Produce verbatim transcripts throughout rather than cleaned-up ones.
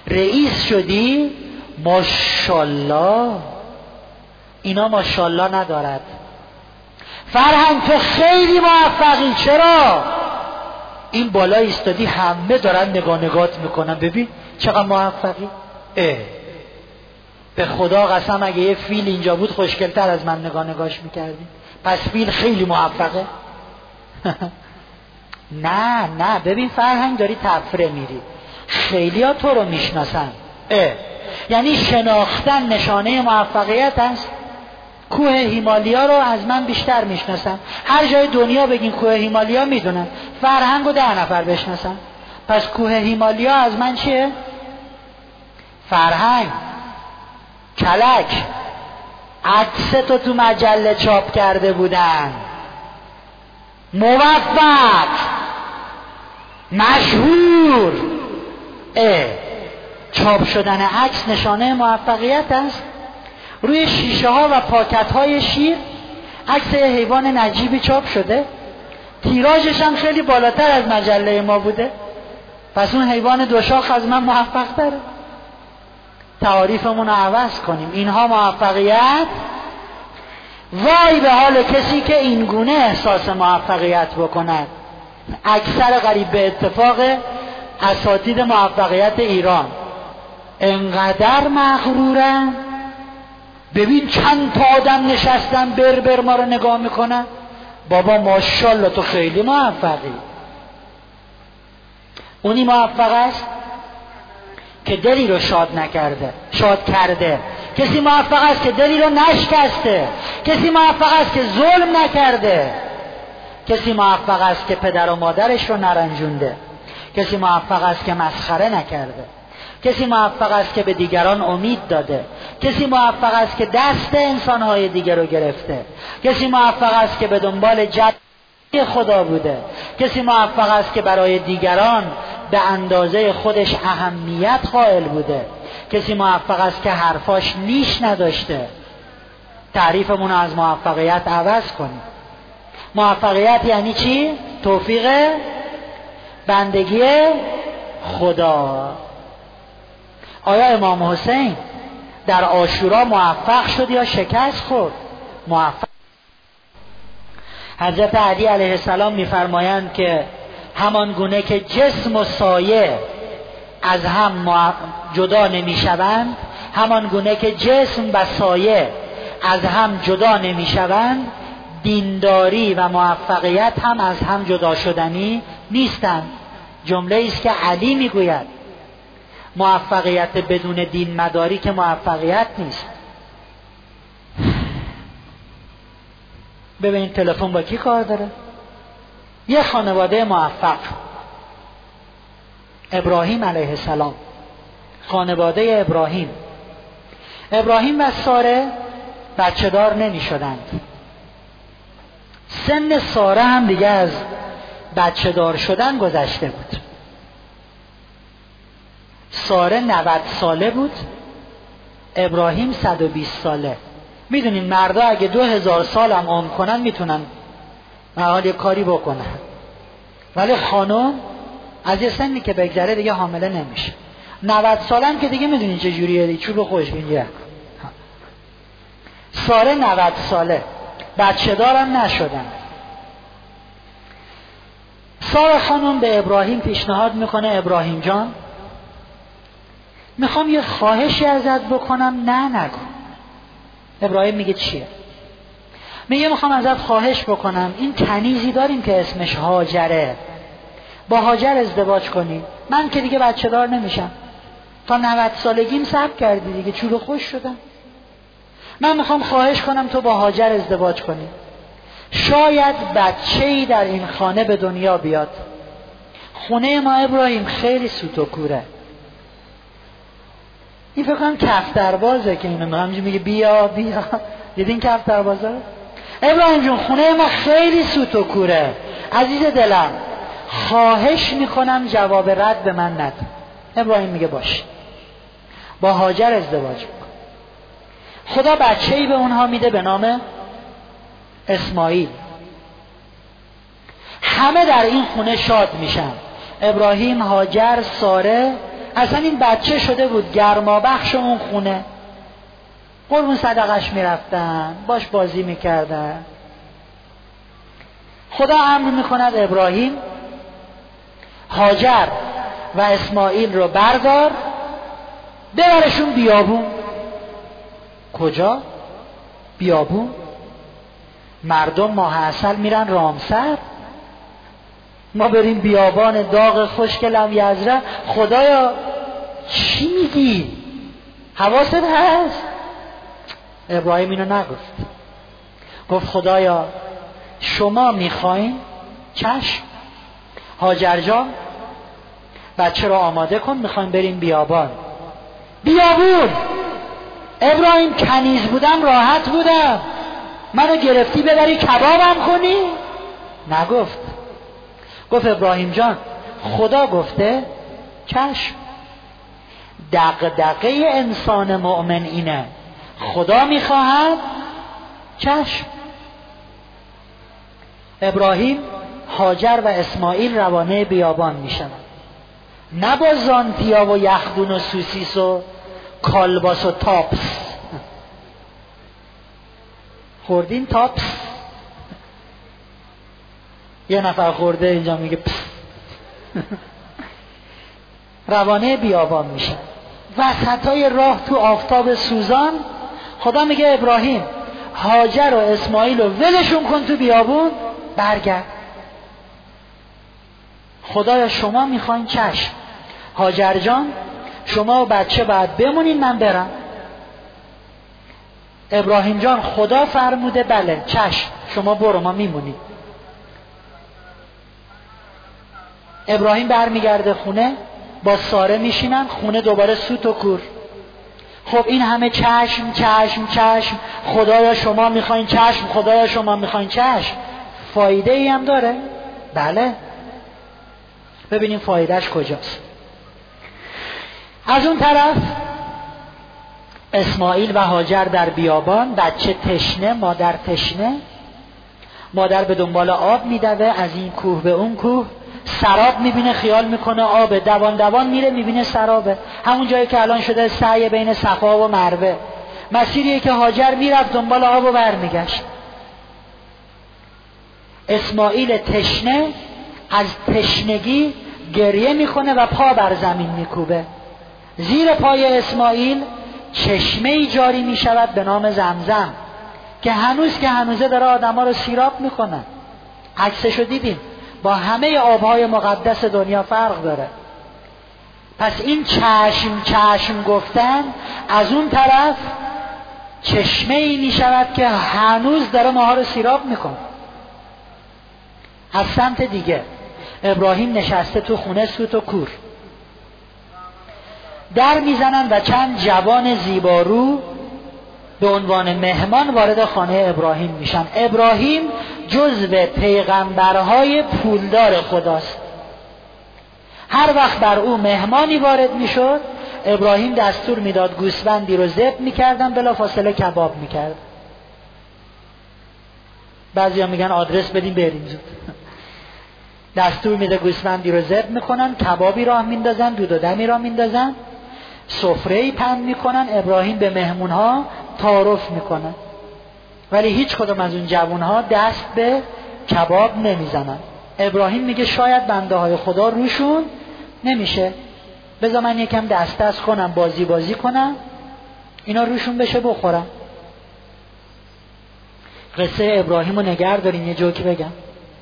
رئیس شدی؟ ماشاءالله. اینا ماشاءالله ندارد. فرهنگ تو خیلی موفقی. چرا؟ این بالا ایستادی همه دارن نگاه نگات میکنن، ببین چقدر موفقی. اه به خدا قسم اگه یه فیل اینجا بود خوشگلتر از من نگاه نگاش میکردی. پس فیل خیلی موفقه. نه نه، ببین فرهنگ داری تفره میری. خیلی ها تو رو میشناسن. اه یعنی شناختن نشانه موفقیت است. کوه هیمالیا رو از من بیشتر میشناسن. هر جای دنیا بگین کوه هیمالیا میدونن. فرهنگ رو ده نفر بشناسن. پس کوه هیمالیا از من چیه؟ فرهنگ. کلک عکس تو تو مجله چاپ کرده بودن. موفق، مشهور. اه چاپ شدن عکس نشانه موفقیت است. روی شیشه ها و پاکت های شیر عکس حیوان نجیبی چاپ شده، تیراژش هم خیلی بالاتر از مجله ما بوده. پس اون حیوان دوشاخ از من موفق تره. تعاریفمون رو عوض کنیم. اینها موفقیت. وای به حال کسی که این گونه احساس موفقیت بکند. اکثر قریب به اتفاق اساتید موفقیت ایران انقدر مغرورن. ببین چند تا آدم نشستن بر بر ما رو نگاه میکنن. بابا ماشاءالله تو خیلی موفقی. اونی موفق است که دلی رو شاد نکرده، شاد کرده. کسی موفق است که دلی رو نشکسته. کسی موفق است که ظلم نکرده. کسی موفق است که پدر و مادرش رو نرنجونده. کسی موفق است که مسخره نکرده. کسی موفق است که به دیگران امید داده. کسی موفق است که دست انسانهای دیگر رو گرفته. کسی موفق است که به دنبال جد خدا بوده. کسی موفق است که برای دیگران به اندازه خودش اهمیت قائل بوده. کسی موفق است که حرفاش نیش نداشته. تعریفمون رو از موفقیت عوض کنیم. موفقیت یعنی چی؟ توفیق بندگی خدا. آیا امام حسین در عاشورا موفق شد یا شکست خورد؟ موفق. حضرت علی علیه السلام می‌فرمایند که همان گونه که جسم و سایه از هم جدا نمی‌شوند، همان گونه که جسم و سایه از هم جدا نمی‌شوند، دینداری و موفقیت هم از هم جدا شدنی نیستند. جمله است که علی میگوید موفقیت بدون دین مداری که موفقیت نیست. ببین تلفن با کی کار داره؟ یه خانواده موفق، ابراهیم علیه السلام، خانواده ابراهیم. ابراهیم و ساره بچه دار نمی شدند. سن ساره هم دیگه از بچه دار شدن گذشته بود. ساره نود ساله بود، ابراهیم صد و بیست ساله. میدونین مردا اگه دو هزار سال هم عمر کنن میتونن محال یه کاری بکنن، ولی خانم از یه سنی که بگذره دیگه حامله نمیشه. نود سال هم که دیگه میدونین چه جوریه، دیگه چوب خوشبینیه. ساره نود ساله، بچه دارم نشدن. ساره خانم به ابراهیم پیشنهاد میکنه ابراهیم جان میخوام یه خواهشی ازت بکنم. نه نگو. ابراهیم میگه چیه؟ میگه میخوام ازت خواهش بکنم، این کنیزی داریم که اسمش هاجره، با هاجر ازدواج کنی. من که دیگه بچه دار نمیشم، تا نود سالگیم صبر کردی دیگه، چوب خوش شدم. من میخوام خواهش کنم تو با هاجر ازدواج کنی. شاید بچه‌ای در این خانه به دنیا بیاد. خونه ما ابراهیم خیلی سوت و کوره. این فکر کنم کفتربازه که اینو همینجوری میگه بیا بیا. دیدین کفتربازه؟ ابراهیم جون خونه ما خیلی سوت و کوره. عزیز دلم خواهش میکنم جواب رد به من نده. ابراهیم میگه باش، با هاجر ازدواج بکن. خدا بچه‌ای به اونها میده به نام اسماعیل. همه در این خونه شاد میشن. ابراهیم، هاجر، ساره اصلا این بچه شده بود گرما بخش اون خونه، قربون صدقش میرفتن، باش بازی میکردن. خدا امر میکند ابراهیم هاجر و اسماعیل رو بردار ببرشون بیابون. کجا؟ بیابون. مردم ماه عسل میرن رامسر، ما بریم بیابان داغ خشک لم یزرع. خدایا چی میگی؟ حواست هست؟ ابراهیم اینو نگفت. گفت خدایا شما میخواین؟ چشم. هاجر جان بچه رو آماده کن، میخوایم بریم بیابان. بیابون. ابراهیم کنیز بودم راحت بودم، منو گرفتی ببری کبابم کنی؟ نگفت. گفت ابراهیم جان خدا گفته چشم. دغدغه انسان مؤمن اینه، خدا میخواهد چشم. ابراهیم، هاجر و اسماعیل روانه بیابان میشن، نه با زانتیا و یخدون و سوسیس و کالباس و تاپس. خوردین تاپس؟ یه نفر خورده اینجا میگه پس. روانه بیابان میشن، وسطای راه تو آفتاب سوزان خدا میگه ابراهیم هاجر و اسماعیل رو ولشون کن تو بیابون، برگرد. خدایا شما میخواین؟ چشم. هاجر جان شما و بچه باید بمونین، من برم. ابراهیم جان خدا فرموده بله چشم، شما برو، ما میمونیم. ابراهیم برمیگرده خونه، با ساره میشینن خونه، دوباره سوت و کور. خب این همه چشم چشم چشم، خدایا شما میخواین؟ چشم. خدایا شما میخواین؟ چشم. فایده ای هم داره؟ بله. ببینیم فایدهش کجاست. از اون طرف اسماعیل و هاجر در بیابان، بچه تشنه، مادر تشنه. مادر به دنبال آب میدوه، از این کوه به اون کوه، سراب میبینه، خیال میکنه آبه، دوان دوان میره میبینه سرابه. همون جایی که الان شده سعی بین صفا و مروه، مسیریه که هاجر میرفت دنبال آب و برمیگشت. اسماعیل تشنه از تشنگی گریه میکنه و پا بر زمین میکوبه. زیر پای اسماعیل چشمه‌ای جاری میشود به نام زمزم که هنوز که هنوزه داره آدما رو سیراب میکنه. عکسشو دیدیم، با همه آبهای مقدس دنیا فرق داره. پس این چشم چشم گفتن از اون طرف چشمه‌ای میشود که هنوز داره ماها رو سیراب میکنه. از سمت دیگه ابراهیم نشسته تو خونه سوت و کور، در میزنن و چند جوان زیبارو به عنوان مهمان وارد خانه ابراهیم میشن. ابراهیم جزو پیغمبرهای پولدار خداست. هر وقت بر او مهمانی وارد میشد ابراهیم دستور میداد گوسفندی رو ذبح میکردن، بلا فاصله کباب میکرد. بعضیا میگن آدرس بدیم بریم زود. دستور میده گوسفندی رو ذبح میکنن، کبابی راه میندازن، دود و دمی راه میندازن، سفره‌ای پهن میکنن. ابراهیم به مهمونها تعارف میکنه، ولی هیچ کدوم از اون جوانها دست به کباب نمیزنن. ابراهیم میگه شاید بنده های خدا روشون نمیشه، بذار من یکم دست دست کنم، بازی بازی کنم، اینا روشون بشه بخورم. قصه ابراهیم رو نگر دارین. یه جوکی بگم.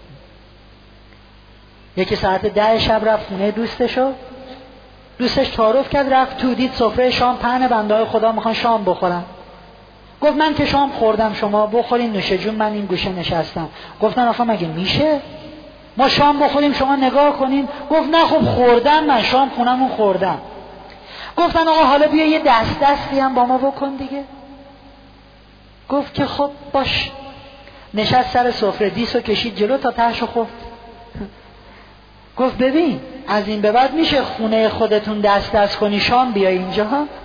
یکی ساعت ده شب رفت خونه دوستشو، دوستش تعارف کرد، رفت تو، دید سفره شام پهن، بنده های خدا میخوان شام بخورن. گفت من که شام خوردم، شما بخورین نوشه جون، من این گوشه نشستم. گفتن آخه مگه میشه ما شام بخوریم شما نگاه کنین؟ گفت نه خب خوردم، من شام خونمون خوردم. گفتن آقا حالا بیا یه دست دستی هم با ما بکن دیگه. گفت که خب باش. نشست سر سفره، دیسو کشید جلو تا تهشو خفت. گفت ببین از این به بعد میشه خونه خودتون دست دست کنی شام بیای اینجا؟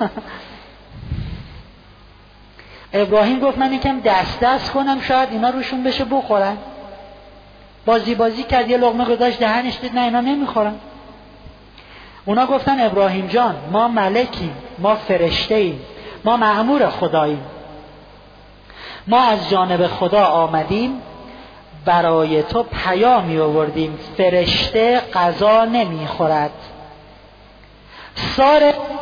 ابراهیم گفت من یکم دست دست کنم شاید اینا روشون بشه بخورن. بازی بازی کرد، یه لقمه گذاشت دهنش، دید نه اینا نمیخورن. اونا گفتن ابراهیم جان ما ملکیم، ما فرشته ایم، ما مأمور خداییم، ما از جانب خدا آمدیم برای تو پیامی آوردیم، فرشته غذا نمیخورد. ساره